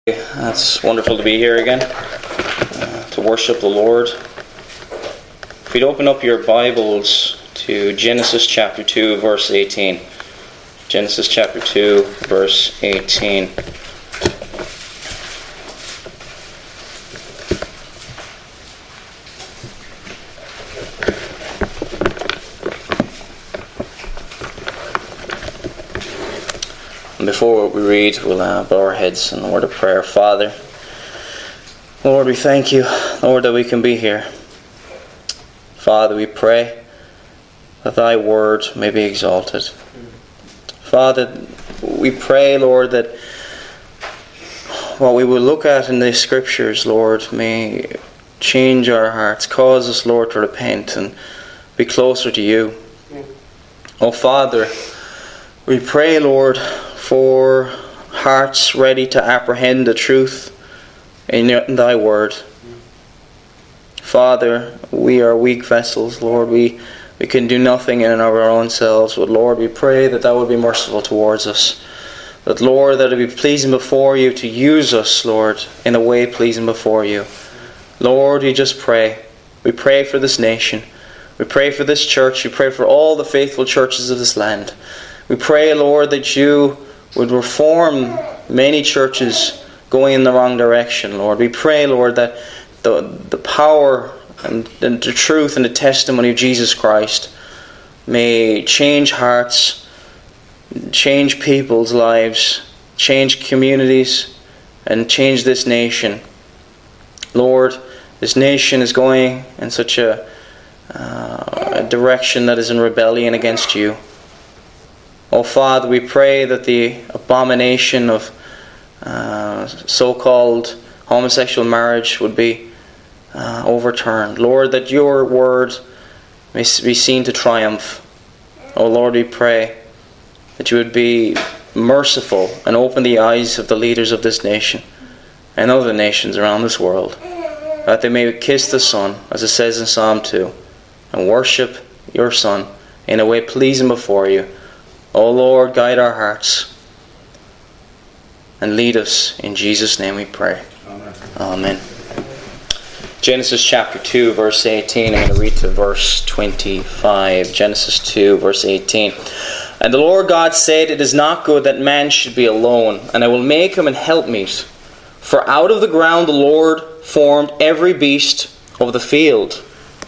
It's wonderful to be here again, to worship the Lord. If you'd open up your Bibles to Genesis chapter 2, verse 18. Genesis chapter 2, verse 18. And before we read, we'll bow our heads in a word of prayer. Father, Lord, we thank you, Lord, that we can be here. Father, we pray that thy word may be exalted. Father, we pray, Lord, that what we will look at in the scriptures, Lord, may change our hearts, cause us, Lord, to repent and be closer to you. Oh, Father, we pray, Lord, for hearts ready to apprehend the truth in thy word. Father, we are weak vessels, Lord. We can do nothing in and of our own selves. But Lord, we pray that thou would be merciful towards us. That, Lord, that it be pleasing before you to use us, Lord, in a way pleasing before you. Lord, we just pray. We pray for this nation. We pray for this church. We pray for all the faithful churches of this land. We pray, Lord, that you would reform many churches going in the wrong direction, Lord. We pray, Lord, that the power and the truth and the testimony of Jesus Christ may change hearts, change people's lives, change communities, and change this nation. Lord, this nation is going in such a direction that is in rebellion against you. Oh, Father, we pray that the abomination of so-called homosexual marriage would be overturned. Lord, that your word may be seen to triumph. Oh, Lord, we pray that you would be merciful and open the eyes of the leaders of this nation and other nations around this world, that they may kiss the Son, as it says in Psalm 2, and worship your Son in a way pleasing before you. O Lord, guide our hearts and lead us. In Jesus' name we pray. Amen. Amen. Genesis chapter 2, verse 18. I'm going to read to verse 25. Genesis 2, verse 18. And the Lord God said, It is not good that man should be alone, and I will make him an helpmeet. For out of the ground the Lord formed every beast of the field,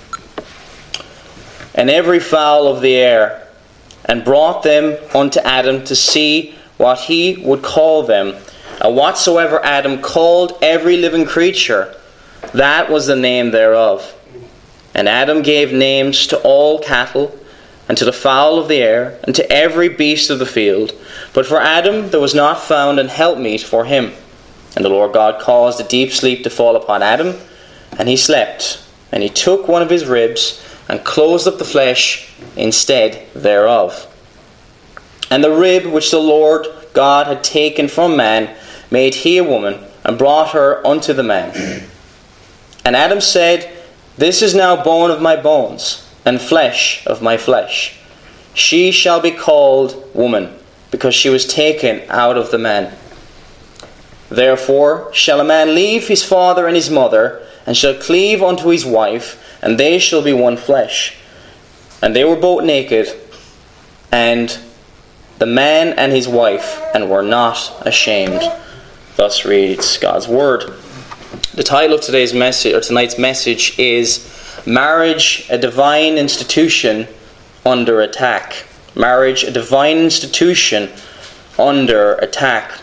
and every fowl of the air, and brought them unto Adam to see what he would call them. And whatsoever Adam called every living creature, that was the name thereof. And Adam gave names to all cattle, and to the fowl of the air, and to every beast of the field. But for Adam there was not found an helpmeet for him. And the Lord God caused a deep sleep to fall upon Adam, and he slept. And he took one of his ribs, and closed up the flesh instead thereof. And the rib which the Lord God had taken from man made he a woman, and brought her unto the man. And Adam said, This is now bone of my bones, and flesh of my flesh. She shall be called woman, because she was taken out of the man. Therefore shall a man leave his father and his mother, and shall cleave unto his wife, and they shall be one flesh. And they were both naked, and the man and his wife, and were not ashamed. Thus reads God's word. The title of today's message, or tonight's message, is Marriage, a Divine Institution Under Attack. Marriage, a Divine Institution Under Attack.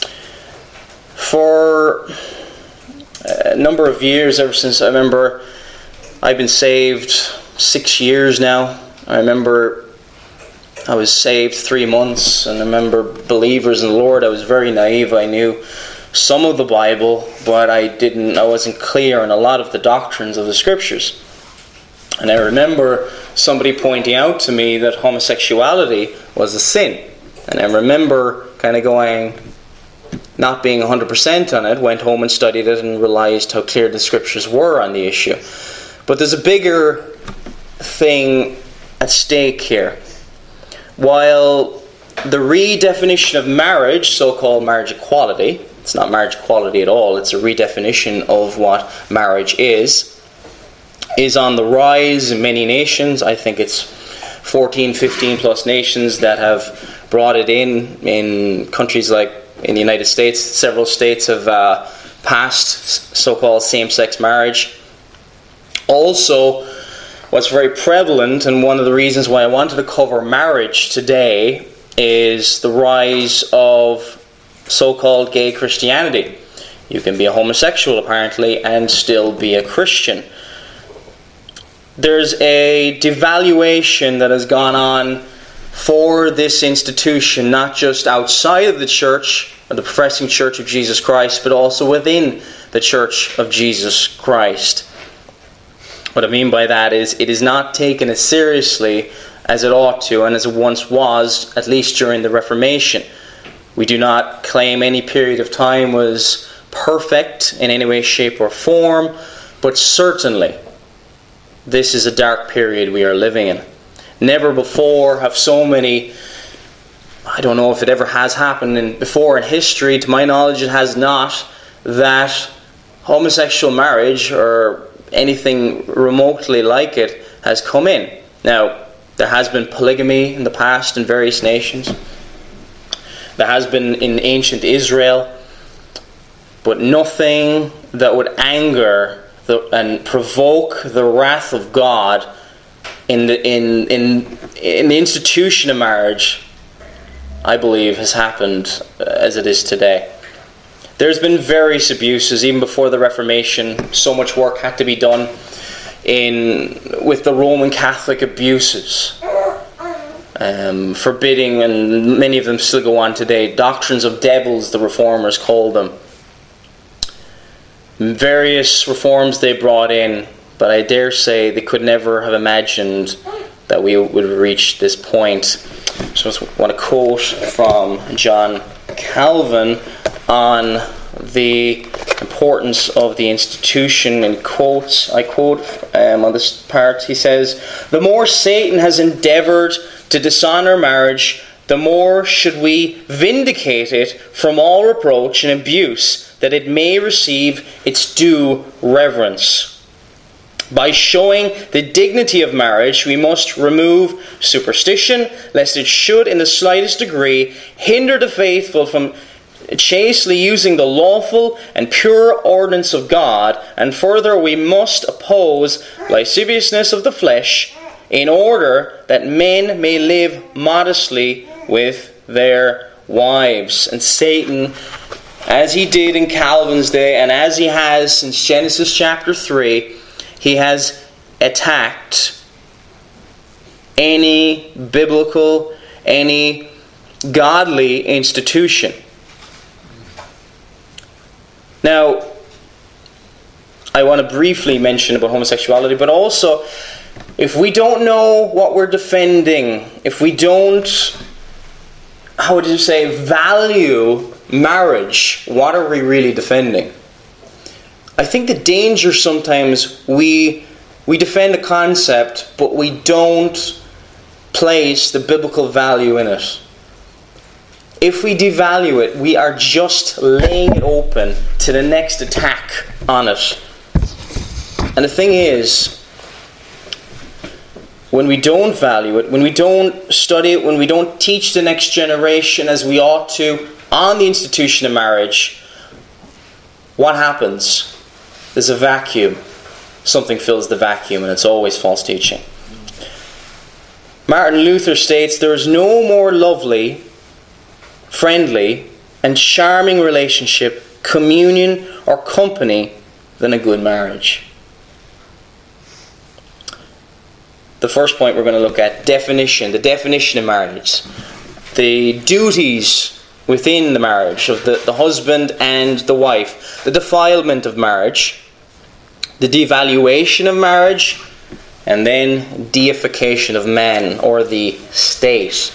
For a number of years, ever since I remember, I've been saved 6 years now. I remember I was saved 3 months, and I remember believers in the Lord. I was very naive. I knew some of the Bible, but I wasn't clear on a lot of the doctrines of the Scriptures. And I remember somebody pointing out to me that homosexuality was a sin. And I remember kind of going, not being 100% on it, went home and studied it and realized how clear the Scriptures were on the issue. But there's a bigger thing at stake here. While the redefinition of marriage, so-called marriage equality, It's not marriage equality at all. It's a redefinition of what marriage is on the rise in many nations. I think it's 14, 15 plus nations that have brought it in countries like in the United States. Several states have passed so-called same-sex marriage. Also, what's very prevalent, and one of the reasons why I wanted to cover marriage today, is the rise of so-called gay Christianity. You can be a homosexual, apparently, and still be a Christian. There's a devaluation that has gone on for this institution, not just outside of the church, or the professing Church of Jesus Christ, but also within the Church of Jesus Christ. What I mean by that is it is not taken as seriously as it ought to, and as it once was, at least during the Reformation. We do not claim any period of time was perfect in any way, shape, or form, but certainly this is a dark period we are living in. Never before have so many, I don't know if it ever has happened before in history, to my knowledge it has not, that homosexual marriage or anything remotely like it has come in. Now, there has been polygamy in the past in various nations. There has been in ancient Israel, but nothing that would anger and provoke the wrath of God in the institution of marriage, I believe, has happened as it is today. There's been various abuses even before the Reformation. So much work had to be done with the Roman Catholic abuses, forbidding, and many of them still go on today, doctrines of devils, the Reformers called them. Various reforms they brought in, but I dare say they could never have imagined that we would reach this point. So I want to quote from John Calvin on the importance of the institution, in quotes. I quote on this part, he says, "The more Satan has endeavoured to dishonour marriage, the more should we vindicate it from all reproach and abuse, that it may receive its due reverence. By showing the dignity of marriage, we must remove superstition, lest it should in the slightest degree hinder the faithful from chastely using the lawful and pure ordinance of God, and further we must oppose lasciviousness of the flesh, in order that men may live modestly with their wives." And Satan, as he did in Calvin's day, and as he has since Genesis chapter 3, he has attacked any biblical, any godly institution. Now, I want to briefly mention about homosexuality, but also, if we don't know what we're defending, if we don't, how would you say, value marriage, what are we really defending? I think the danger sometimes, we defend a concept, but we don't place the biblical value in it. If we devalue it, we are just laying it open to the next attack on it. And the thing is, when we don't value it, when we don't study it, when we don't teach the next generation as we ought to on the institution of marriage, what happens? There's a vacuum. Something fills the vacuum, and it's always false teaching. Martin Luther states, "There is no more lovely, friendly, and charming relationship, communion, or company than a good marriage." The first point we're going to look at, definition, the definition of marriage. The duties within the marriage of the husband and the wife. The defilement of marriage. The devaluation of marriage. And then deification of man, or the state.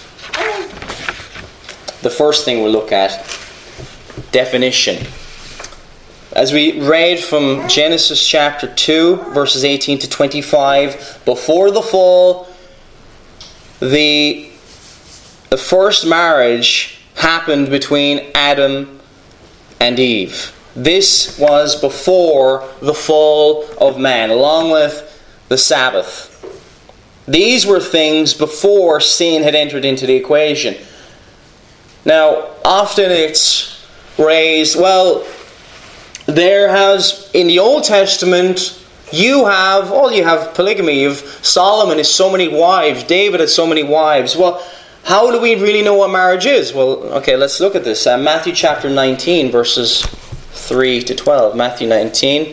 The first thing we'll look at, definition. As we read from Genesis chapter 2, verses 18 to 25, before the fall, the first marriage happened between Adam and Eve. This was before the fall of man, along with the Sabbath. These were things before sin had entered into the equation. Now, often it's raised, well, there has, in the Old Testament, you have polygamy. Solomon has so many wives. David had so many wives. Well, how do we really know what marriage is? Well, okay, let's look at this. Matthew chapter 19, verses 3 to 12. Matthew 19,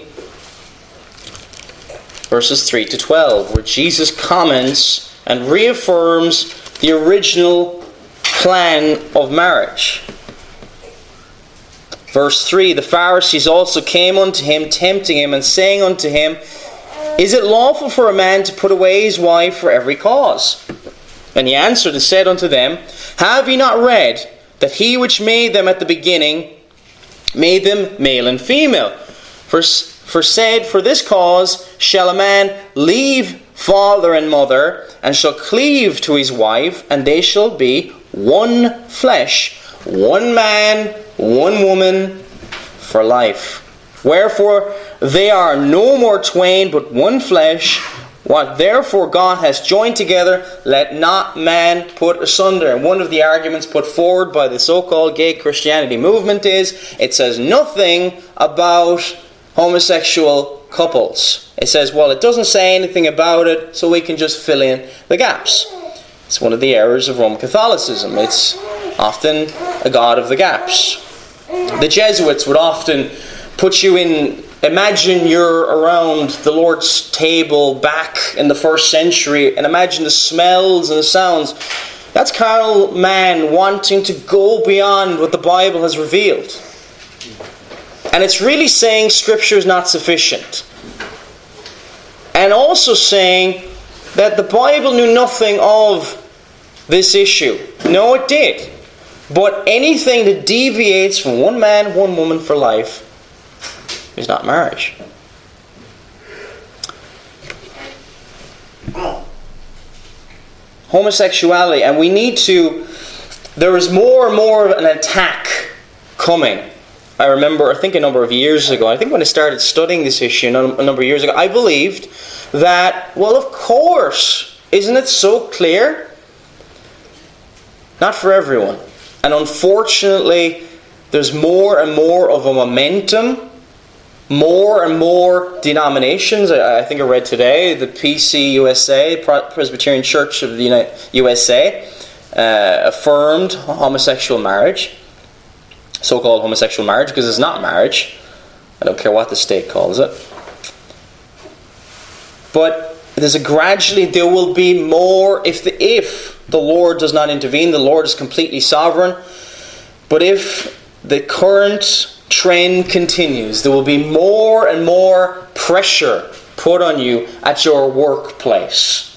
verses 3 to 12, where Jesus comments and reaffirms the original plan of marriage. Verse 3, the Pharisees also came unto him, tempting him, and saying unto him, Is it lawful for a man to put away his wife for every cause? And he answered and said unto them, Have ye not read that he which made them at the beginning made them male and female? For said, For this cause shall a man leave father and mother, and shall cleave to his wife, and they shall be one flesh, one man, one woman for life. Wherefore they are no more twain, but one flesh. What therefore God has joined together, let not man put asunder. And one of the arguments put forward by the so-called gay Christianity movement is, it says nothing about homosexual couples. It says, well, it doesn't say anything about it, so we can just fill in the gaps. It's one of the errors of Roman Catholicism. It's often a god of the gaps. The Jesuits would often put you in, imagine you're around the Lord's table back in the 1st century, and imagine the smells and the sounds. That's carnal man wanting to go beyond what the Bible has revealed. And it's really saying Scripture is not sufficient. And also saying that the Bible knew nothing of this issue. No, it did. But anything that deviates from one man, one woman for life is not marriage. Homosexuality, and we need to, there is more and more of an attack coming. I remember, I think a number of years ago, I think when I started studying this issue a number of years ago, I believed that, well, of course, isn't it so clear? Not for everyone. And unfortunately, there's more and more of a momentum, more and more denominations. I think I read today, the PCUSA, Presbyterian Church of the USA, affirmed homosexual marriage, so-called homosexual marriage, because it's not marriage. I don't care what the state calls it. But there will be more if the Lord does not intervene. The Lord is completely sovereign. But if the current trend continues, there will be more and more pressure put on you at your workplace.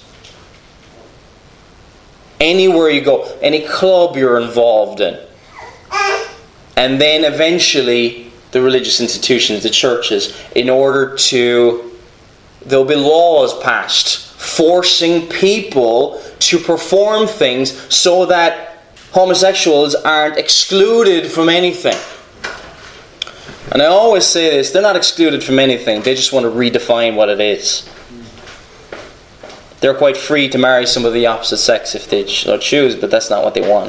Anywhere you go, any club you're involved in. And then eventually the religious institutions, the churches, there'll be laws passed forcing people to perform things so that homosexuals aren't excluded from anything. And I always say this, they're not excluded from anything, they just want to redefine what it is. They're quite free to marry some of the opposite sex if they choose, but that's not what they want.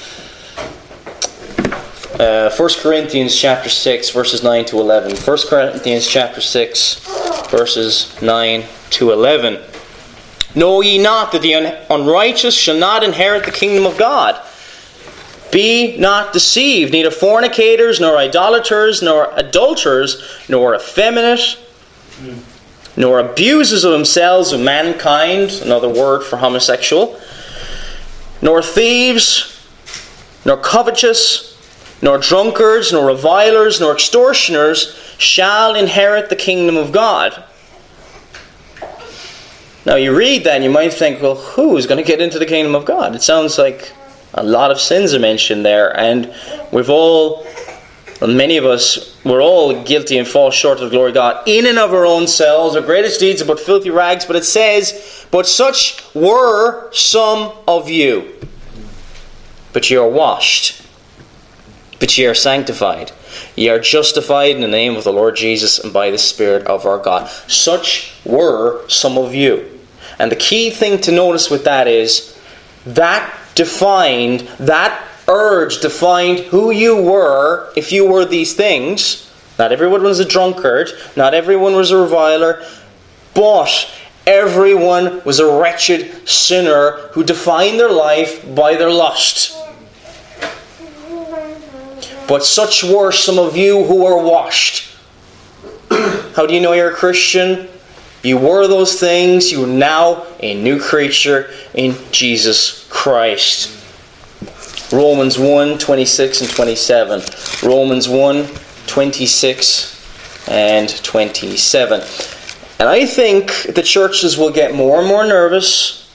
1 Corinthians chapter 6, verses 9 to 11. 1 Corinthians chapter 6, verses 9 to 11. Know ye not that the unrighteous shall not inherit the kingdom of God? Be not deceived, neither fornicators, nor idolaters, nor adulterers, nor effeminate, nor abusers of themselves of mankind, another word for homosexual, nor thieves, nor covetous, nor drunkards, nor revilers, nor extortioners shall inherit the kingdom of God. Now you read that and you might think, well, who is going to get into the kingdom of God? It sounds like a lot of sins are mentioned there, and many of us, we're all guilty and fall short of the glory of God in and of our own selves. Our greatest deeds are but filthy rags, but it says, but such were some of you. But ye are washed, but ye are sanctified, Ye are justified in the name of the Lord Jesus and by the Spirit of our God. Such were some of you. And the key thing to notice with that is that urge defined who you were if you were these things. Not everyone was a drunkard. Not everyone was a reviler. But everyone was a wretched sinner who defined their life by their lust. But such were some of you who were washed. How do you know you're a Christian? You were those things. You are now a new creature in Jesus Christ. Romans 1, 26 and 27. Romans 1, 26 and 27. And I think the churches will get more and more nervous.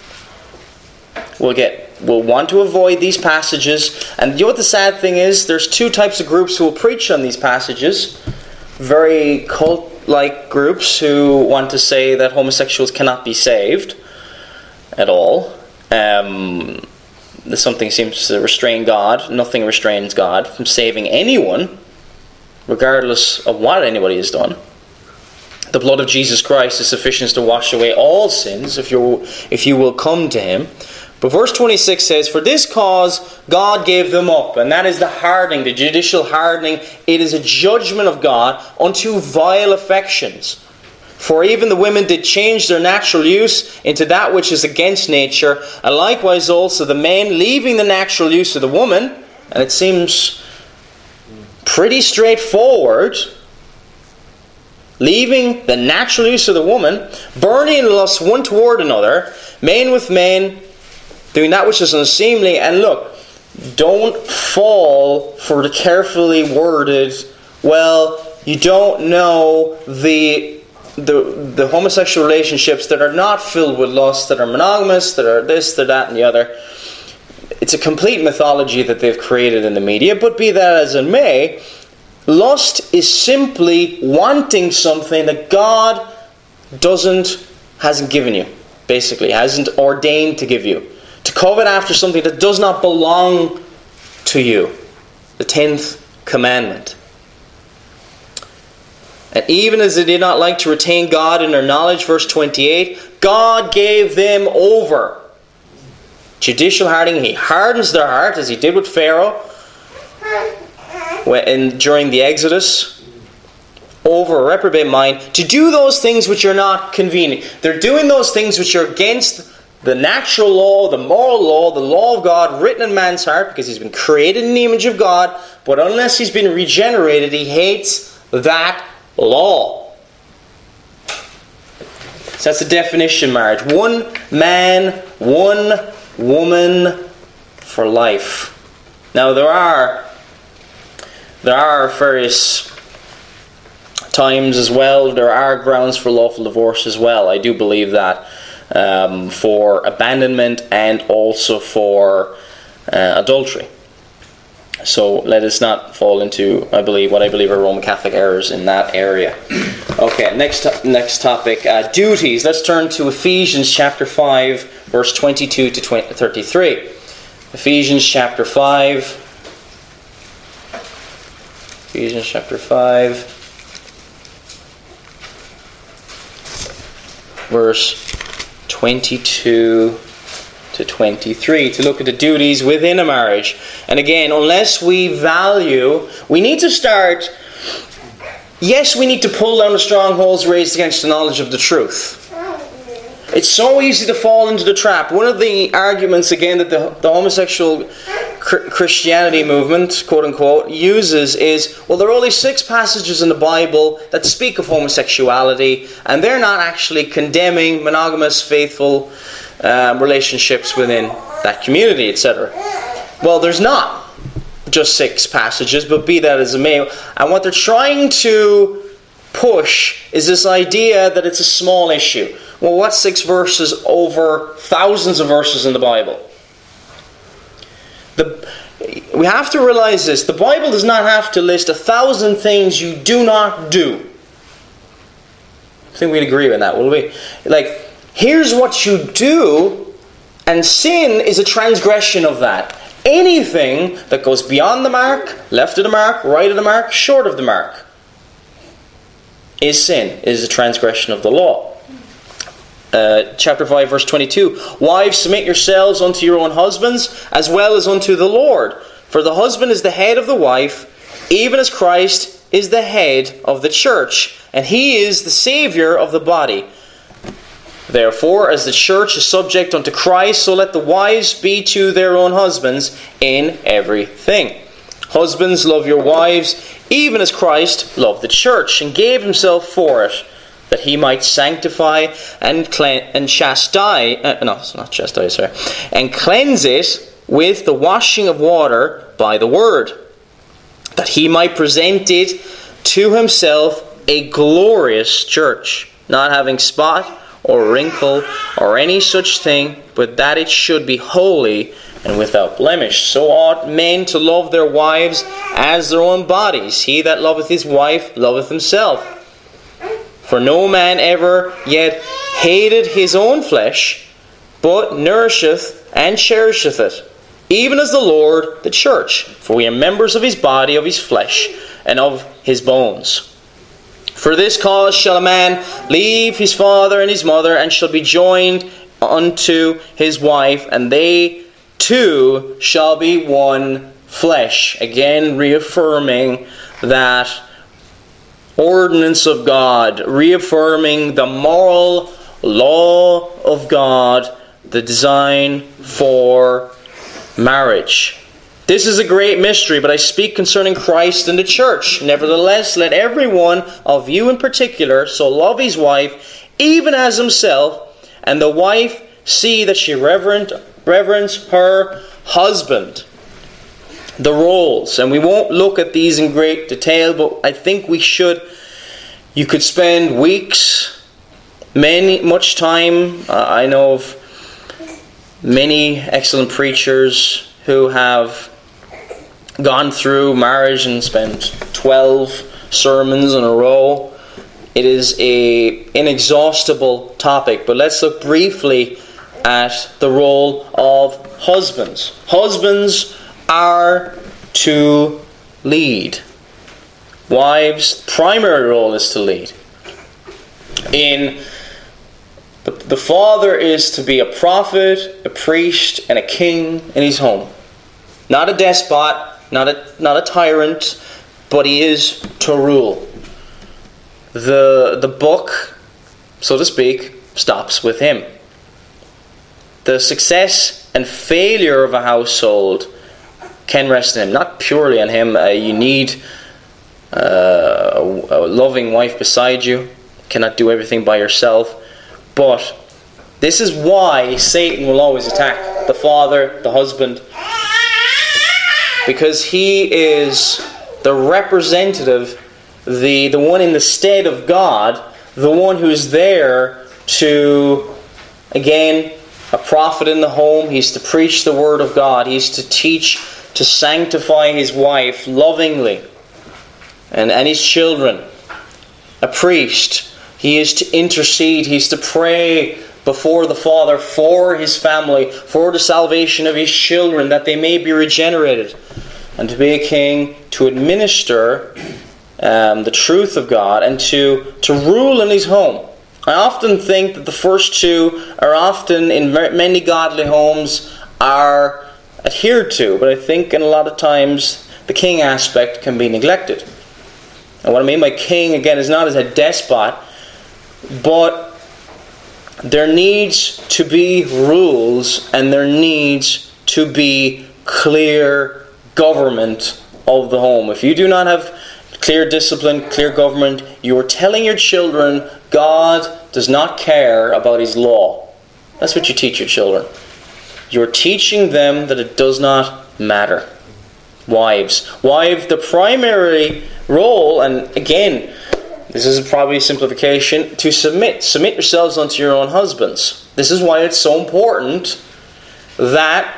Will want to avoid these passages. And you know what the sad thing is? There's two types of groups who will preach on these passages. Very cult-like groups who want to say that homosexuals cannot be saved at all. Something seems to restrain God. Nothing restrains God from saving anyone, regardless of what anybody has done. The blood of Jesus Christ is sufficient to wash away all sins if you will come to Him. But verse 26 says, for this cause God gave them up. And that is the hardening, the judicial hardening. It is a judgment of God unto vile affections. For even the women did change their natural use into that which is against nature. And likewise also the men, leaving the natural use of the woman. And it seems pretty straightforward. Leaving the natural use of the woman, burning in lust one toward another, men with men, doing that which is unseemly. And look, don't fall for the carefully worded, well, you don't know the homosexual relationships that are not filled with lust, that are monogamous, that are this, that, and the other. It's a complete mythology that they've created in the media, but be that as it may, lust is simply wanting something that God hasn't given you, basically, hasn't ordained to give you. To covet after something that does not belong to you. The 10th commandment. And even as they did not like to retain God in their knowledge, verse 28, God gave them over. Judicial hardening. He hardens their heart, as He did with Pharaoh during the Exodus, over a reprobate mind, to do those things which are not convenient. They're doing those things which are against the natural law, the moral law, the law of God written in man's heart, because he's been created in the image of God, but unless he's been regenerated, he hates that law. So that's the definition of marriage. One man, one woman for life. Now there are various times as well, there are grounds for lawful divorce as well. I do believe that. For abandonment and also for adultery. So let us not fall into, what I believe are Roman Catholic errors in that area. Okay, next topic, duties. Let's turn to Ephesians chapter 5, verse 22 to 33. Ephesians chapter 5, verse 22 to 23, to look at the duties within a marriage. And again, unless we need to start, yes, we need to pull down the strongholds raised against the knowledge of the truth. It's so easy to fall into the trap. One of the arguments, again, that the homosexual Christianity movement, quote-unquote, uses is, well, there are only 6 passages in the Bible that speak of homosexuality, and they're not actually condemning monogamous, faithful relationships within that community, etc. Well, there's not just 6 passages, but be that as it may. And what they're trying to push is this idea that it's a small issue. Well, what's 6 verses over thousands of verses in the Bible? We have to realize this. The Bible does not have to list 1,000 things you do not do. I think we'd agree on that, will we? Here's what you do, and sin is a transgression of that. Anything that goes beyond the mark, left of the mark, right of the mark, short of the mark, is sin, is a transgression of the law. Chapter 5, verse 22. Wives, submit yourselves unto your own husbands, as well as unto the Lord. For the husband is the head of the wife, even as Christ is the head of the church, and he is the Saviour of the body. Therefore, as the church is subject unto Christ, so let the wives be to their own husbands in everything. Husbands, love your wives, even as Christ loved the church, and gave himself for it, that he might sanctify and chastise, and cleanse it with the washing of water by the word, that he might present it to himself a glorious church, not having spot or wrinkle or any such thing, but that it should be holy and without blemish. So ought men to love their wives as their own bodies. He that loveth his wife loveth himself. For no man ever yet hated his own flesh, but nourisheth and cherisheth it, even as the Lord the church. For we are members of his body, of his flesh, and of his bones. For this cause shall a man leave his father and his mother, and shall be joined unto his wife, and they two shall be one flesh. Again, reaffirming that ordinance of God, reaffirming the moral law of God, the design for marriage. This is a great mystery, but I speak concerning Christ and the church. Nevertheless, let every one of you in particular so love his wife, even as himself, and the wife see that she reverence her husband. The roles, and we won't look at these in great detail, but I think we should. You could spend weeks, much time. I know of many excellent preachers who have gone through marriage and spent 12 sermons in a row. It is an inexhaustible topic, but let's look briefly at the role of husbands. Husbands are to lead. Wives' primary role is to lead. The father is to be a prophet, a priest, and a king in his home. Not a despot, not a tyrant, but he is to rule. The buck, so to speak, stops with him. The success and failure of a household can rest in him, not purely on him. You need a loving wife beside you. Cannot do everything by yourself. But this is why Satan will always attack the father, the husband, because he is the representative, the one in the stead of God, the one who is there to, again, a prophet in the home. He's to preach the word of God. He's to teach, to sanctify his wife lovingly, and his children. A priest. He is to intercede. He's to pray before the Father for his family, for the salvation of his children, that they may be regenerated. And to be a king, to administer the truth of God, and to rule in his home. I often think that the first two are often, in many godly homes, are adhered to. But I think in a lot of times the king aspect can be neglected. And what I mean by king, again, is not as a despot, but there needs to be rules, and there needs to be clear government of the home. If you do not have clear discipline, clear government, you are telling your children God does not care about his law. That's what you teach your children. You're teaching them that it does not matter. Wives, the primary role, and again, this is probably a simplification, to submit yourselves unto your own husbands. This is why it's so important that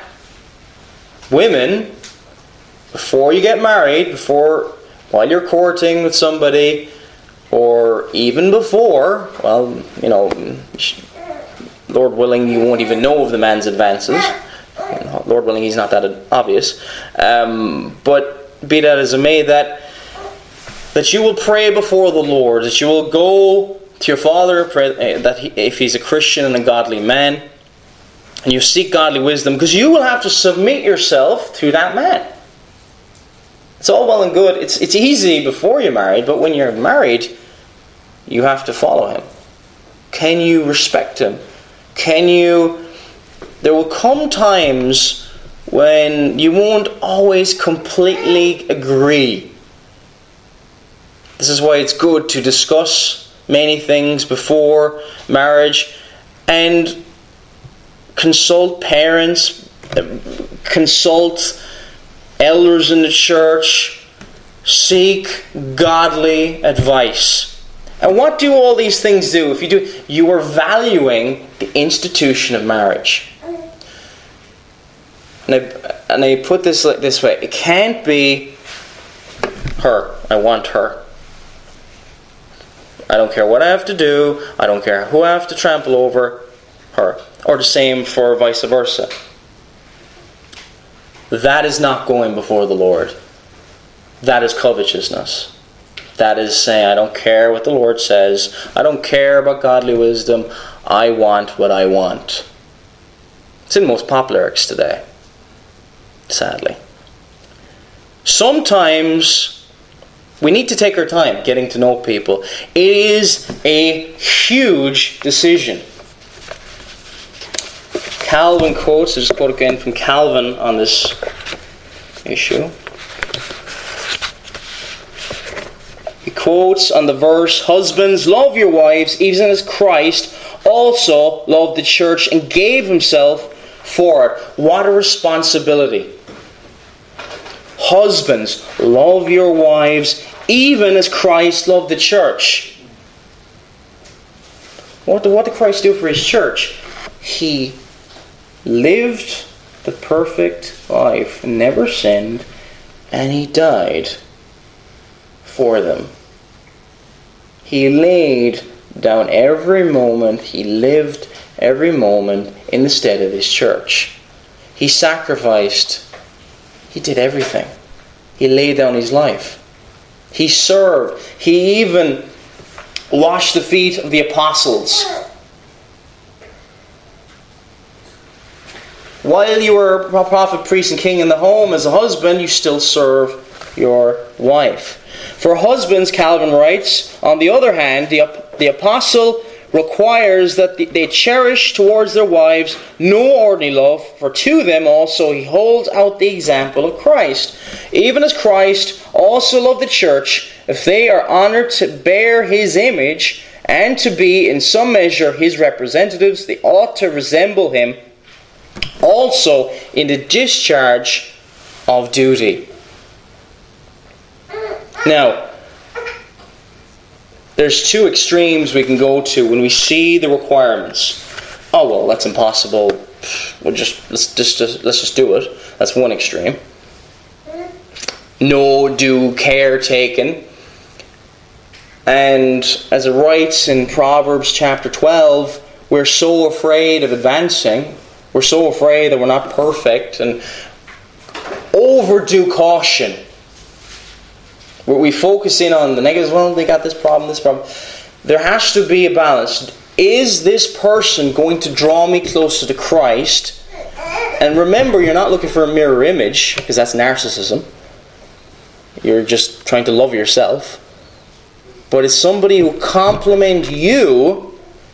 women, before you get married, while you're courting with somebody, or even before, well, Lord willing, you won't even know of the man's advances. Lord willing, he's not that obvious. But be that as it may, that you will pray before the Lord, that you will go to your Father, pray that if he's a Christian and a godly man, and you seek godly wisdom, because you will have to submit yourself to that man. It's all well and good. It's easy before you're married, but when you're married, you have to follow him. Can you respect him? There will come times when you won't always completely agree. This is why it's good to discuss many things before marriage and consult parents, consult elders in the church, seek godly advice. And what do all these things do? If you do, you are valuing the institution of marriage. And I put this this way. It can't be her. I want her. I don't care what I have to do. I don't care who I have to trample over. Her. Or the same for vice versa. That is not going before the Lord. That is covetousness. That is saying, I don't care what the Lord says. I don't care about godly wisdom. I want what I want. It's in most pop lyrics today. Sadly. Sometimes we need to take our time getting to know people. It is a huge decision. Calvin quotes, I'll just quote again from Calvin on this issue. He quotes on the verse, "Husbands, love your wives, even as Christ also loved the church and gave himself for it." What a responsibility. Husbands, love your wives, even as Christ loved the church. What did Christ do for his church? He lived the perfect life, never sinned, and he died for them. He laid down every moment, he lived every moment in the stead of his church. He sacrificed, he did everything. He laid down his life. He served. He even washed the feet of the apostles. While you were a prophet, priest, and king in the home as a husband, you still serve your wife. For husbands, Calvin writes, on the other hand, the apostle requires that they cherish towards their wives no ordinary love, for to them also he holds out the example of Christ. Even as Christ also loved the church, if they are honoured to bear his image and to be in some measure his representatives, they ought to resemble him also in the discharge of duty. Now, there's two extremes we can go to when we see the requirements. Oh well, that's impossible. Let's just do it. That's one extreme. No due care taken. And as it writes in Proverbs chapter 12, we're so afraid of advancing. We're so afraid that we're not perfect, and overdue caution. Where we focus in on the negatives. Well, they got this problem. There has to be a balance. Is this person going to draw me closer to Christ? And remember, you're not looking for a mirror image, because that's narcissism. You're just trying to love yourself. But it's somebody who complements you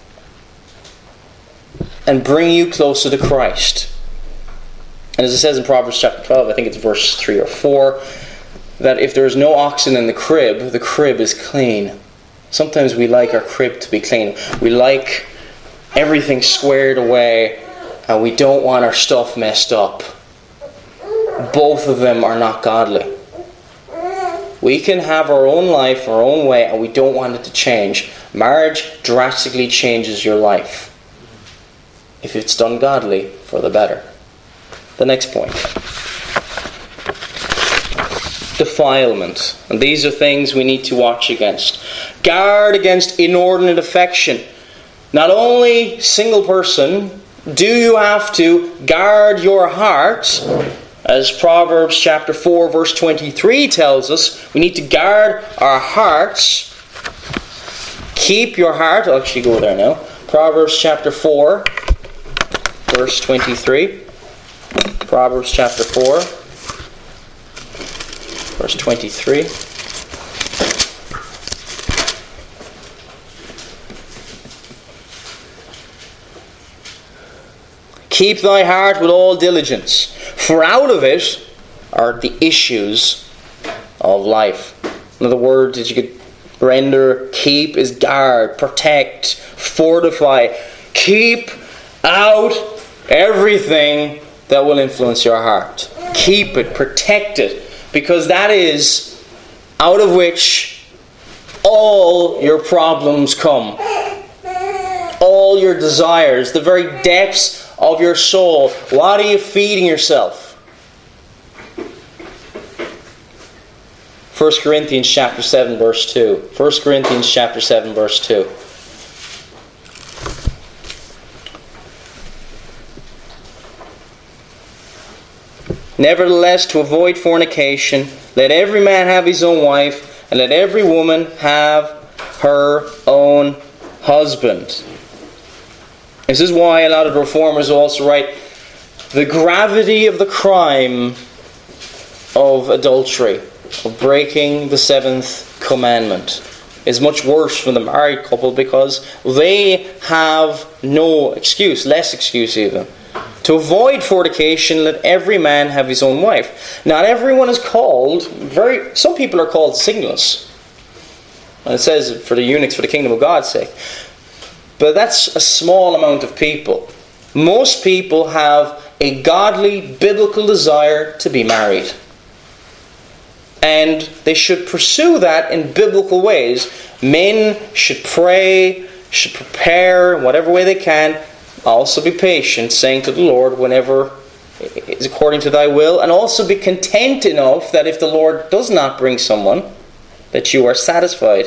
and bring you closer to Christ. And as it says in Proverbs chapter 12, I think it's verse 3 or 4, that if there is no oxen in the crib is clean. Sometimes we like our crib to be clean. We like everything squared away, and we don't want our stuff messed up. Both of them are not godly. We can have our own life, our own way, and we don't want it to change. Marriage drastically changes your life. If it's done godly, for the better. The next point. Defilement. And these are things we need to watch against. Guard against inordinate affection. Not only single person, do you have to guard your heart? As Proverbs chapter 4 verse 23 tells us, we need to guard our hearts. Keep your heart. I'll actually go there now. Proverbs chapter 4 verse 23. Proverbs chapter 4 verse 23. Keep thy heart with all diligence, for out of it are the issues of life. Another word that you could render keep is guard, protect, fortify. Keep out everything that will influence your heart. Keep it, protect it, because that is out of which all your problems come. All your desires, the very depths of your soul. What are you feeding yourself? 1 Corinthians chapter 7 verse 2. 1 Corinthians chapter 7 verse 2. Nevertheless, to avoid fornication, let every man have his own wife, and let every woman have her own husband. This is why a lot of reformers also write, the gravity of the crime of adultery, of breaking the seventh commandment, is much worse for the married couple because they have no excuse, less excuse even. To avoid fornication, let every man have his own wife. Not everyone is called, some people are called singleness. And it says for the eunuchs, for the kingdom of God's sake. But that's a small amount of people. Most people have a godly, biblical desire to be married. And they should pursue that in biblical ways. Men should pray, should prepare in whatever way they can. Also be patient, saying to the Lord whenever is according to thy will. And also be content enough that if the Lord does not bring someone, that you are satisfied.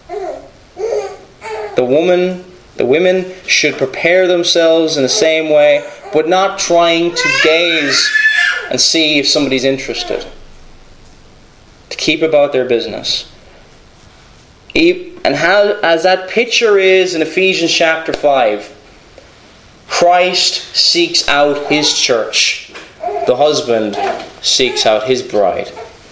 The women should prepare themselves in the same way, but not trying to gaze and see if somebody's interested. To keep about their business. And as that picture is in Ephesians chapter 5, Christ seeks out His church. The husband seeks out his bride.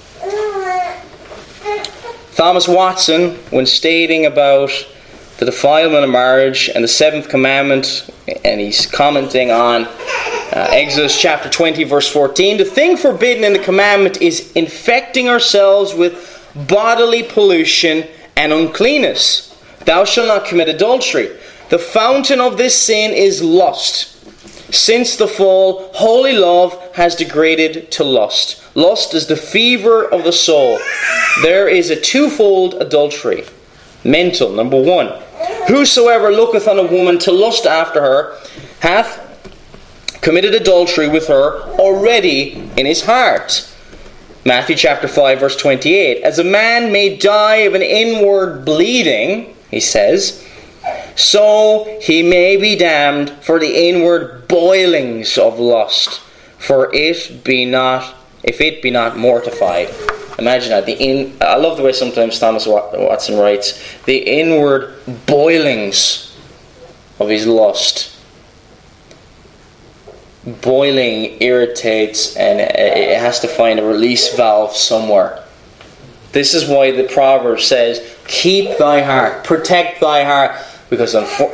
Thomas Watson, when stating about the defilement of marriage and the seventh commandment, and he's commenting on Exodus chapter 20 verse 14, the thing forbidden in the commandment is infecting ourselves with bodily pollution and uncleanness. Thou shalt not commit adultery. The fountain of this sin is lust. Since the fall, holy love has degraded to lust. Lust is the fever of the soul. There is a twofold adultery. Mental, number one. Whosoever looketh on a woman to lust after her hath committed adultery with her already in his heart. Matthew chapter 5 verse 28. As a man may die of an inward bleeding, he says, so he may be damned for the inward boilings of lust, for if it be not mortified. Imagine that. I love the way sometimes Thomas Watson writes, the inward boilings of his lust. Boiling irritates, and it has to find a release valve somewhere. This is why the proverb says, keep thy heart, protect thy heart, because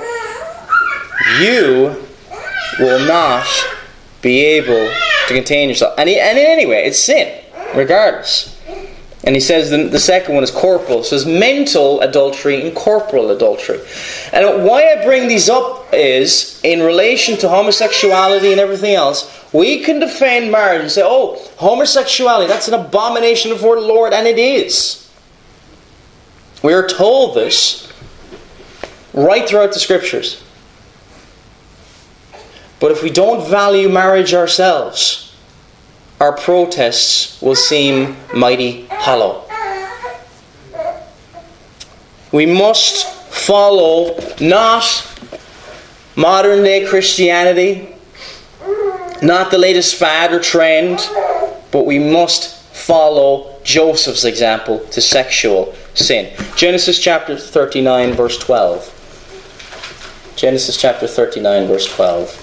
you will not be able to contain yourself. And anyway, it's sin, regardless. And he says the second one is corporal. It says mental adultery and corporal adultery. And why I bring these up is, in relation to homosexuality and everything else, we can defend marriage and say, oh, homosexuality, that's an abomination before the Lord, and it is. We are told this right throughout the Scriptures. But if we don't value marriage ourselves, our protests will seem mighty hollow. We must follow not modern day Christianity, not the latest fad or trend, but we must follow Joseph's example to sexual sin. Genesis chapter 39 verse 12. Genesis chapter 39 verse 12.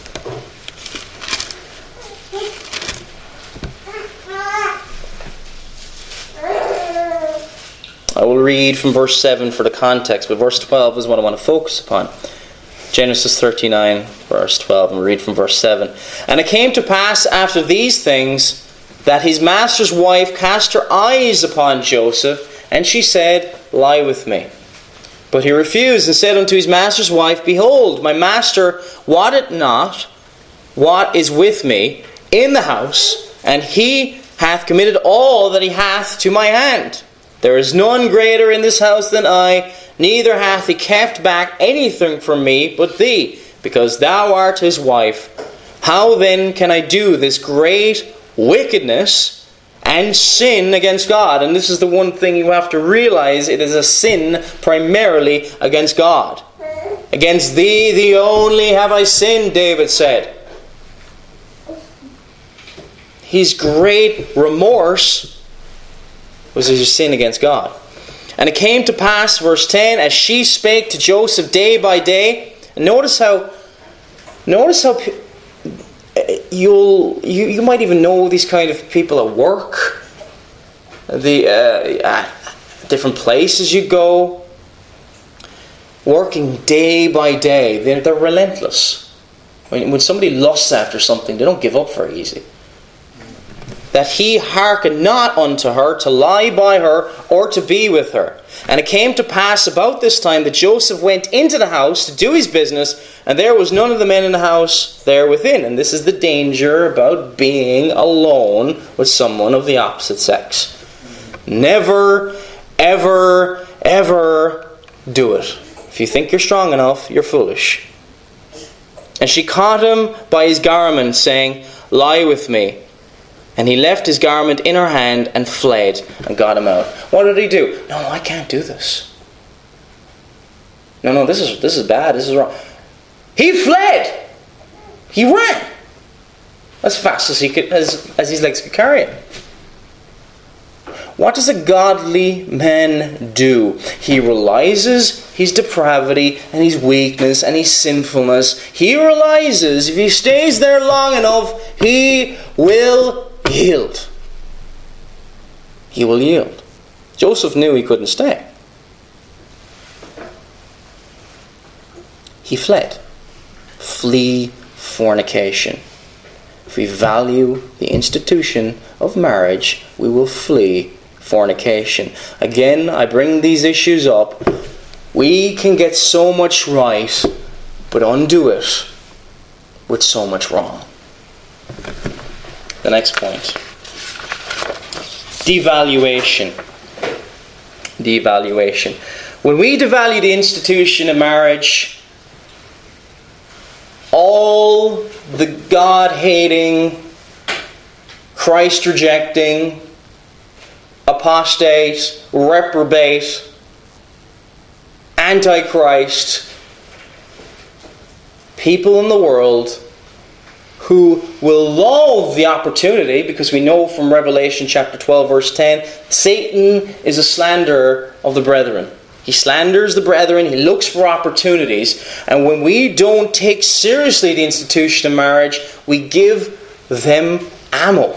I will read from verse 7 for the context, but verse 12 is what I want to focus upon. Genesis 39, verse 12, and we read from verse 7. And it came to pass after these things that his master's wife cast her eyes upon Joseph, and she said, Lie with me. But he refused and said unto his master's wife, Behold, my master wotteth not what is with me in the house, and he hath committed all that he hath to my hand. There is none greater in this house than I, neither hath he kept back anything from me but thee, because thou art his wife. How then can I do this great wickedness and sin against God? And this is the one thing you have to realize. It is a sin primarily against God. Against thee, thee only have I sinned, David said. His great remorse was his sin against God. And it came to pass, verse 10, as she spake to Joseph day by day. And notice how you might even know these kind of people at work, different places you go, working day by day. They're relentless. When somebody lusts after something, they don't give up very easy. That he hearkened not unto her to lie by her or to be with her. And it came to pass about this time that Joseph went into the house to do his business, and there was none of the men in the house there within. And this is the danger about being alone with someone of the opposite sex. Never, ever, ever do it. If you think you're strong enough, you're foolish. And she caught him by his garment, saying, Lie with me. And he left his garment in her hand and fled and got him out. What did he do? No, I can't do this. No, this is bad. This is wrong. He fled. He ran as fast as he could, as his legs could carry him. What does a godly man do? He realizes his depravity and his weakness and his sinfulness. He realizes if he stays there long enough, he will yield. He will yield. Joseph knew he couldn't stay. He fled. Flee fornication. If we value the institution of marriage, we will flee fornication. Again, I bring these issues up. We can get so much right, but undo it with so much wrong. The next point. Devaluation. Devaluation. When we devalue the institution of marriage, all the God-hating, Christ-rejecting, apostate, reprobate, antichrist people in the world who will love the opportunity, because we know from Revelation chapter 12 verse 10, Satan is a slanderer of the brethren. He slanders the brethren, he looks for opportunities, and when we don't take seriously the institution of marriage, we give them ammo.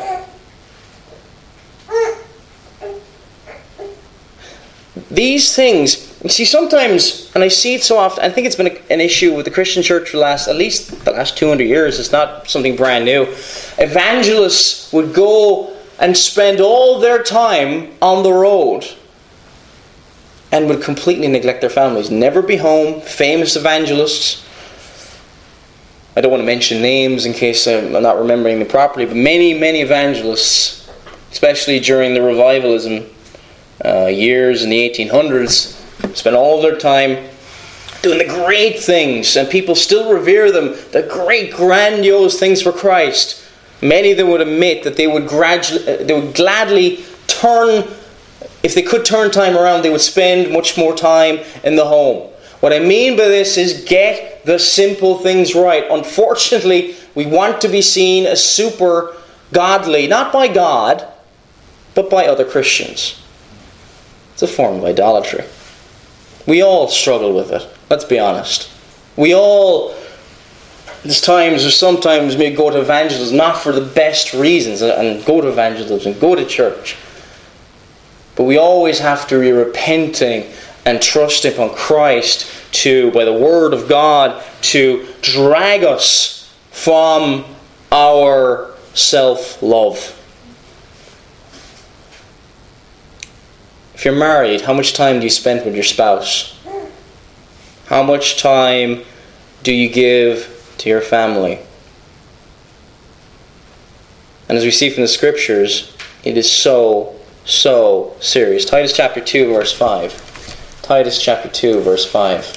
These things, you see, sometimes, and I see it so often, I think it's been an issue with the Christian church for at least the last 200 years. It's not something brand new. Evangelists would go and spend all their time on the road and would completely neglect their families. Never be home. Famous evangelists. I don't want to mention names in case I'm not remembering them properly, but many, many evangelists, especially during the revivalism years in the 1800s, spent all their time doing the great things, and people still revere them, the great grandiose things for Christ. Many of them would admit that they would gladly turn, if they could turn time around, they would spend much more time in the home. What I mean by this is get the simple things right. Unfortunately, we want to be seen as super godly, not by God, but by other Christians. It's a form of idolatry. We all struggle with it. Let's be honest. We all, there's times or sometimes we go to evangelism not for the best reasons, and go to evangelism and go to church. But we always have to be repenting and trusting upon Christ to, by the Word of God, to drag us from our self-love. If you're married, how much time do you spend with your spouse? How much time do you give to your family? And as we see from the Scriptures, it is so serious. Titus chapter 2, verse 5. Titus chapter 2, verse 5.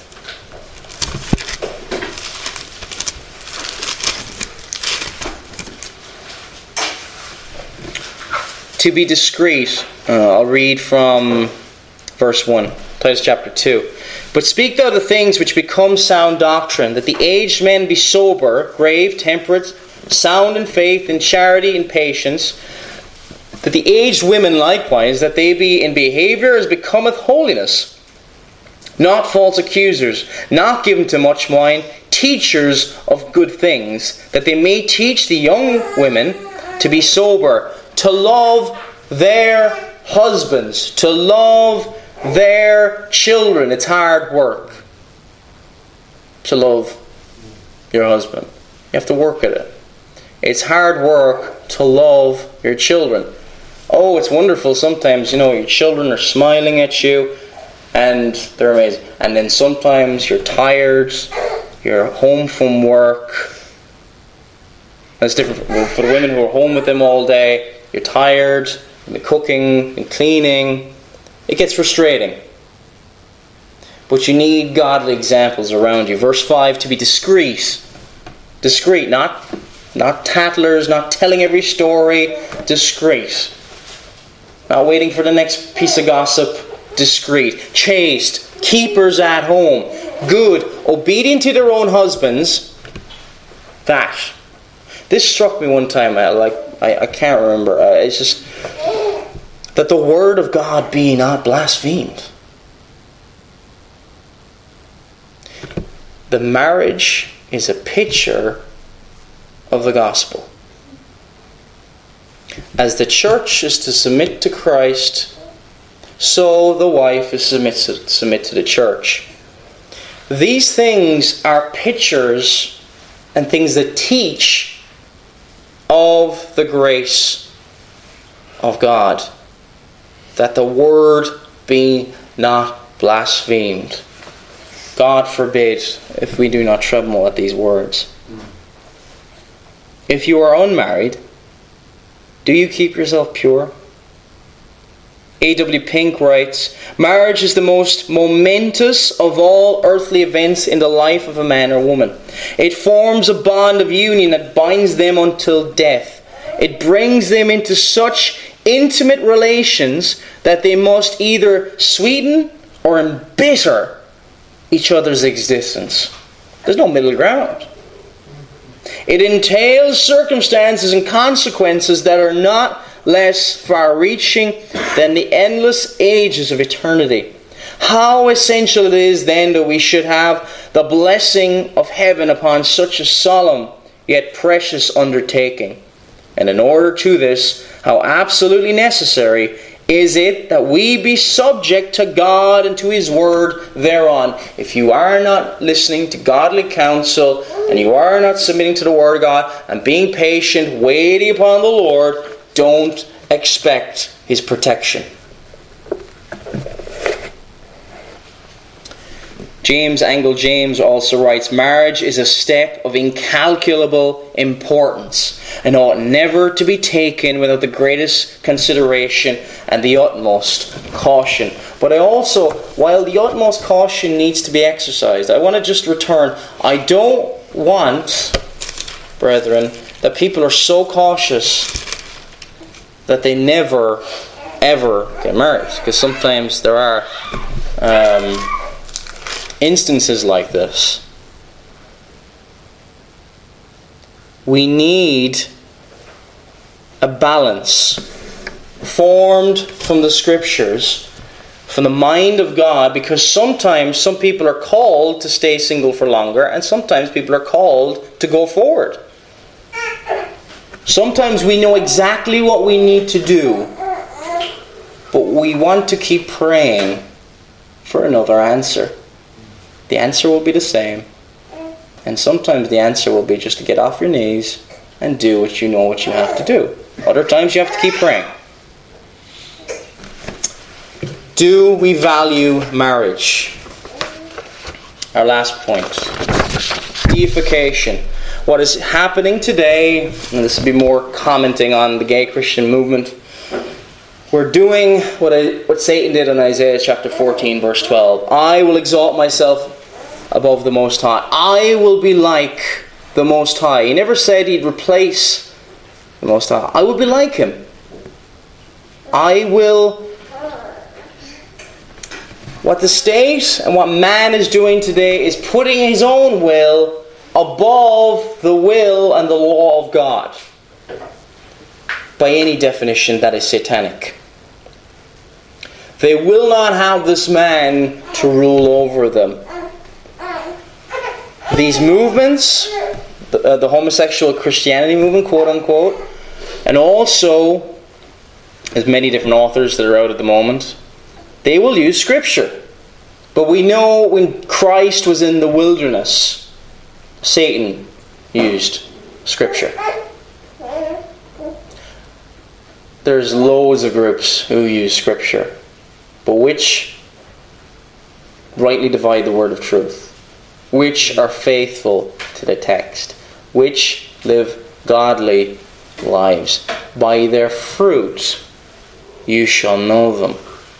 To be discreet, I'll read from verse 1, Titus chapter 2. But speak thou the things which become sound doctrine, that the aged men be sober, grave, temperate, sound in faith, in charity, in patience. That the aged women likewise, that they be in behaviour as becometh holiness, not false accusers, not given to much wine, teachers of good things, that they may teach the young women to be sober, to love their husbands, to love their children. It's hard work to love your husband. You have to work at it. It's hard work to love your children. Oh, it's wonderful sometimes, your children are smiling at you and they're amazing. And then sometimes you're tired, you're home from work. That's different for the women who are home with them all day. You're tired, you've been cooking, been cleaning. It gets frustrating. But you need godly examples around you. Verse 5, to be discreet. Discreet, not tattlers, not telling every story. Discreet. Not waiting for the next piece of gossip. Discreet. Chaste. Keepers at home. Good. Obedient to their own husbands. That. This struck me one time. I can't remember. It's just that the word of God be not blasphemed. The marriage is a picture of the gospel. As the church is to submit to Christ, so the wife is to submit to the church. These things are pictures and things that teach of the grace of God, that the word be not blasphemed. God forbid if we do not tremble at these words. If you are unmarried, do you keep yourself pure? A.W. Pink writes, marriage is the most momentous of all earthly events in the life of a man or woman. It forms a bond of union that binds them until death. It brings them into such intimate relations that they must either sweeten or embitter each other's existence. There's no middle ground. It entails circumstances and consequences that are not less far-reaching than the endless ages of eternity. How essential it is then that we should have the blessing of heaven upon such a solemn yet precious undertaking. And in order to this, how absolutely necessary is it that we be subject to God and to His Word thereon. If you are not listening to godly counsel, and you are not submitting to the Word of God, and being patient, waiting upon the Lord, don't expect His protection. James Angell-James also writes, marriage is a step of incalculable importance and ought never to be taken without the greatest consideration and the utmost caution. But I also, while the utmost caution needs to be exercised, I want to just return. I don't want, brethren, that people are so cautious that they never, ever get married. Because sometimes there are instances like this. we need a balance formed from the Scriptures, from the mind of God, because sometimes some people are called to stay single for longer, and sometimes people are called to go forward. Sometimes we know exactly what we need to do, but we want to keep praying for another answer. The answer will be the same. And sometimes the answer will be just to get off your knees and do what you know what you have to do. Other times you have to keep praying. Do we value marriage? Our last point. Deification. What is happening today, and this will be more commenting on the gay Christian movement, we're doing what Satan did in Isaiah chapter 14 verse 12. I will exalt myself above the Most High. I will be like the Most High. He never said he'd replace the Most High. I will be like Him. I will... What the state and what man is doing today is putting his own will above the will and the law of God. By any definition, that is satanic. They will not have this man to rule over them. These movements, the homosexual Christianity movement, quote unquote, and also, there's many different authors that are out at the moment, they will use Scripture. But we know when Christ was in the wilderness, Satan used Scripture. There's loads of groups who use Scripture, but which rightly divide the word of truth, which are faithful to the text, which live godly lives. By their fruit you shall know them.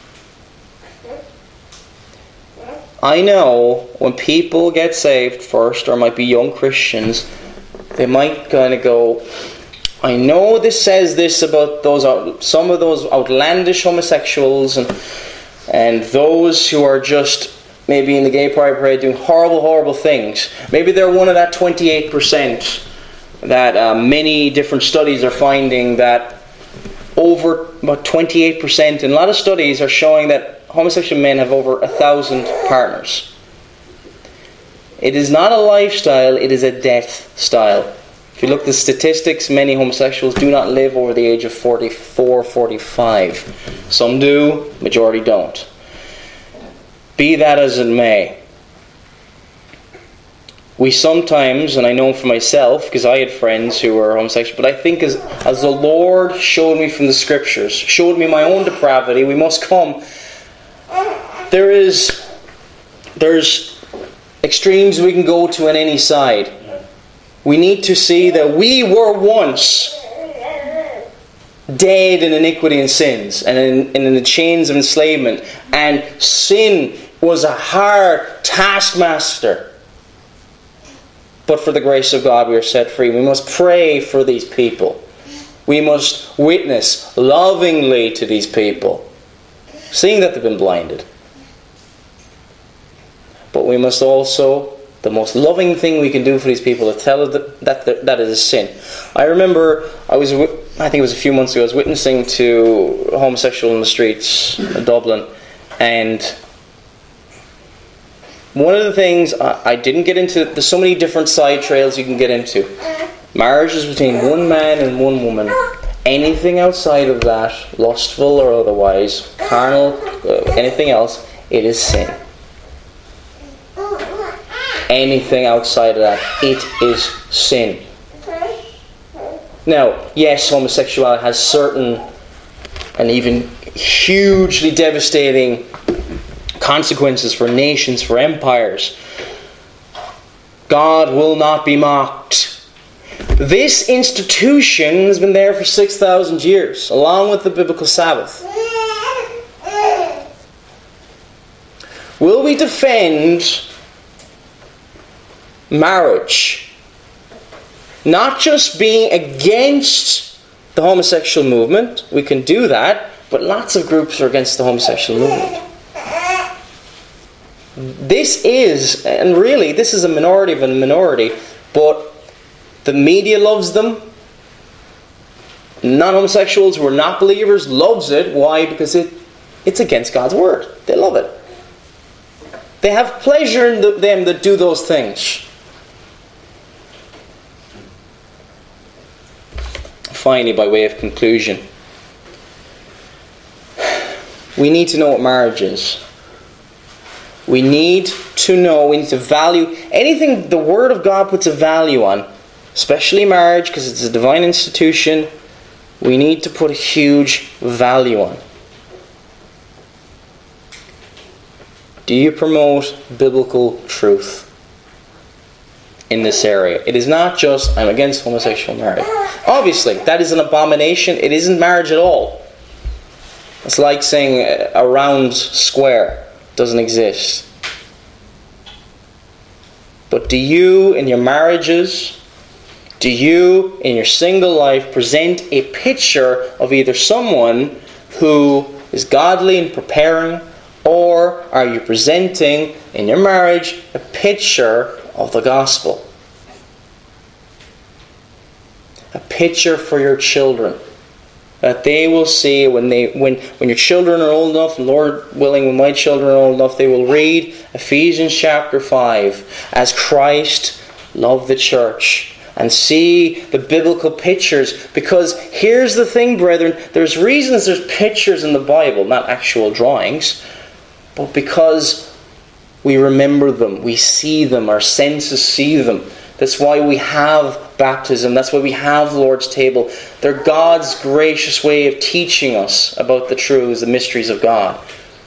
I know when people get saved first, or might be young Christians, they might kind of go, I know this says this about some of those outlandish homosexuals and those who are just maybe in the gay pride parade doing horrible, horrible things. Maybe they're one of that 28% that many different studies are finding that over about 28%, and a lot of studies are showing that homosexual men have over 1,000 partners. It is not a lifestyle, it is a death style. If you look at the statistics, many homosexuals do not live over the age of 44, 45. Some do, majority don't. Be that as it may, we sometimes, and I know for myself, because I had friends who were homosexual, but I think as the Lord showed me from the Scriptures, showed me my own depravity, we must come. There's extremes we can go to on any side. We need to see that we were once dead in iniquity and sins, and in the chains of enslavement, and sin was a hard taskmaster. But for the grace of God we are set free. We must pray for these people. We must witness lovingly to these people, seeing that they've been blinded. But we must also, the most loving thing we can do for these people is tell them that is a sin. I remember, I think it was a few months ago, I was witnessing to a homosexual in the streets of Dublin, and one of the things I didn't get into, there's so many different side trails you can get into. Marriage is between one man and one woman. Anything outside of that, lustful or otherwise, carnal, anything else, it is sin. Anything outside of that, it is sin. Now, yes, homosexuality has certain and even hugely devastating consequences for nations, for empires. God will not be mocked. This institution has been there for 6,000 years, along with the biblical Sabbath. Will we defend marriage? Not just being against the homosexual movement, we can do that, but lots of groups are against the homosexual movement. This is a minority of a minority, but The media loves them. Non-homosexuals who are not believers loves it. Why? Because it's against God's word. They love it. They have pleasure in them that do those things. Finally, by way of conclusion, we need to know what marriage is. We need to value anything the Word of God puts a value on, especially marriage, because it's a divine institution. We need to put a huge value on. Do you promote biblical truth in this area? It is not just, I'm against homosexual marriage. Obviously, that is an abomination. It isn't marriage at all. It's like saying a round square doesn't exist. But do you, in your marriages, do you, in your single life, present a picture of either someone who is godly and preparing, or are you presenting, in your marriage, a picture of the gospel? A picture for your children, that they will see when your children are old enough, and Lord willing, when my children are old enough, they will read Ephesians chapter 5 as Christ loved the church, and see the biblical pictures. Because here's the thing, brethren, there's pictures in the Bible, not actual drawings, but because we remember them, we see them, our senses see them. That's why we have baptism. That's why we have the Lord's table. They're God's gracious way of teaching us about the truths, the mysteries of God.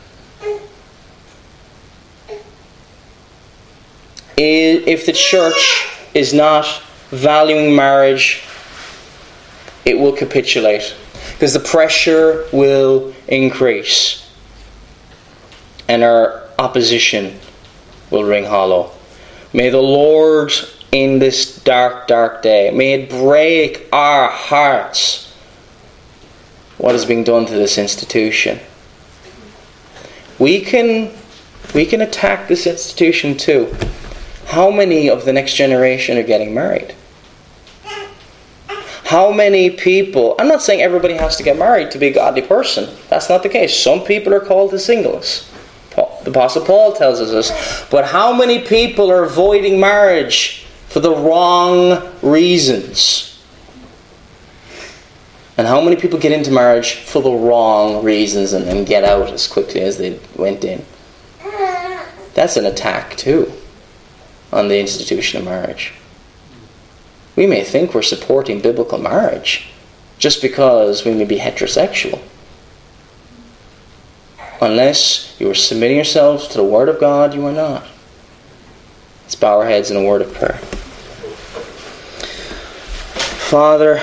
If the church is not valuing marriage, it will capitulate, because the pressure will increase and our opposition will ring hollow. May the Lord, in this dark, dark day, may it break our hearts what is being done to this institution. We can attack this institution too. How many of the next generation are getting married? How many people... I'm not saying everybody has to get married to be a godly person. That's not the case. Some people are called to singleness. The Apostle Paul tells us this. But how many people are avoiding marriage for the wrong reasons? And how many people get into marriage for the wrong reasons and then get out as quickly as they went in? That's an attack too on the institution of marriage. We may think we're supporting biblical marriage just because we may be heterosexual. Unless you are submitting yourselves to the Word of God, you are not. Let's bow our heads in a word of prayer. Father,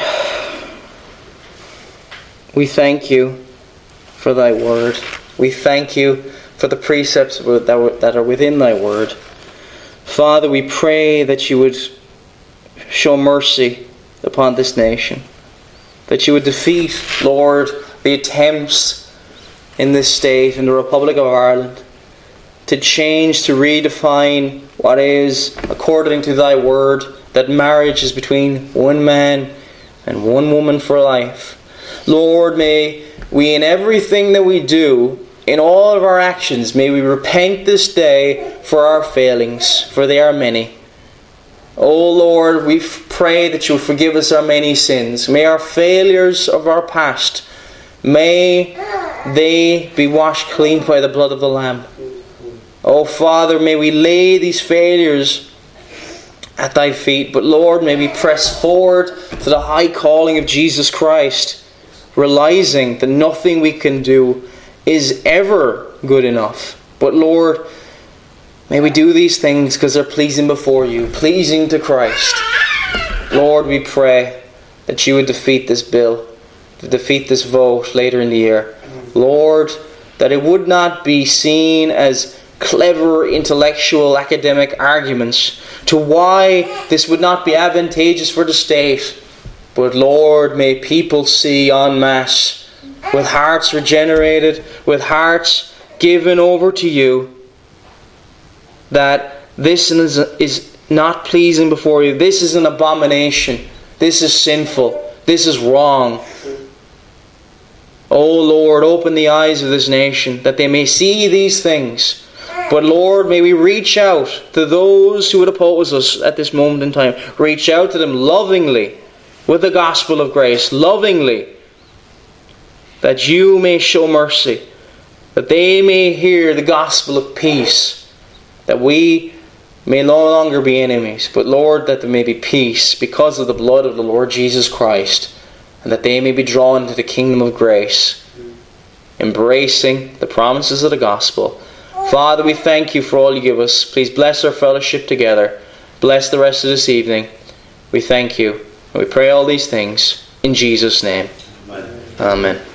we thank you for thy Word. We thank you for the precepts that are within thy Word. Father, we pray that you would show mercy upon this nation. That you would defeat, Lord, the attempts in this state, in the Republic of Ireland, to change, to redefine what is, according to thy word, that marriage is between one man and one woman for life. Lord, may we, in everything that we do, in all of our actions, may we repent this day for our failings, for they are many. O Lord, we pray that you will forgive us our many sins. May our failures of our past, may they be washed clean by the blood of the Lamb. Oh Father, may we lay these failures at thy feet. But Lord, may we press forward to the high calling of Jesus Christ, realizing that nothing we can do is ever good enough. But Lord, may we do these things because they're pleasing before you, pleasing to Christ. Lord, we pray that you would defeat this bill, to defeat this vote later in the year. Lord, that it would not be seen as clever intellectual academic arguments to why this would not be advantageous for the state. But Lord, may people see en masse, with hearts regenerated, with hearts given over to you, that this is not pleasing before you. This is an abomination. This is sinful. This is wrong. O Lord, open the eyes of this nation that they may see these things. But Lord, may we reach out to those who would oppose us at this moment in time. Reach out to them lovingly with the gospel of grace, lovingly, that you may show mercy, that they may hear the gospel of peace, that we may no longer be enemies, but Lord, that there may be peace because of the blood of the Lord Jesus Christ, and that they may be drawn to the kingdom of grace, embracing the promises of the gospel. Father, we thank you for all you give us. Please bless our fellowship together. Bless the rest of this evening. We thank you. And we pray all these things in Jesus' name. Amen. Amen.